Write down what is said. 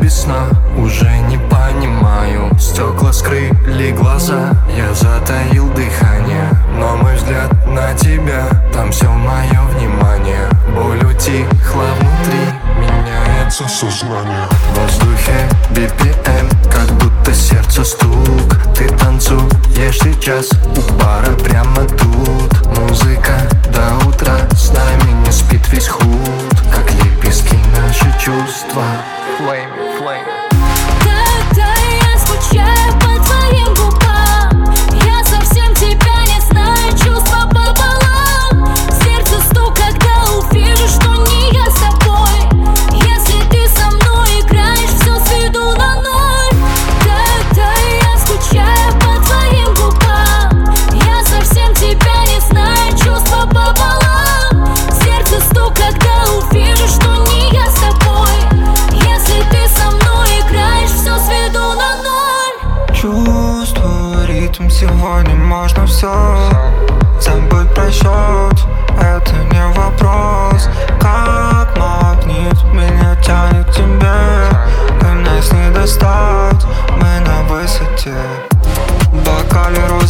весна, уже не понимаю. Стекла скрыли глаза, я затаил дыхание, но мой взгляд на тебя, там все мое внимание. Боль утихла внутри, меняется сознание. В воздухе BPM, как будто сердце стук. Ты танцуешь сейчас у бара прямо тут. Музыка до утра, с нами не спит весь худ. Как лепестки наши чувства. Flame, flame. Да, я скучаю по твоим губам. Я совсем тебя не знаю, чувства пополам. Сердце стук, когда увижу, что не я с тобой. Если ты со мной играешь, все сведу на ноль. Да, я скучаю по твоим губам. Я совсем тебя не знаю, чувства пополам. Сердце стук, когда увижу, что не я с тобой. Если ты со мной играешь, все сведу на ноль. Чувствую ритм, сегодня можно все. Забыть про счет, это не вопрос. Как магнит меня тянет к тебе. Ты нас не достать, мы на высоте. В бокале розовый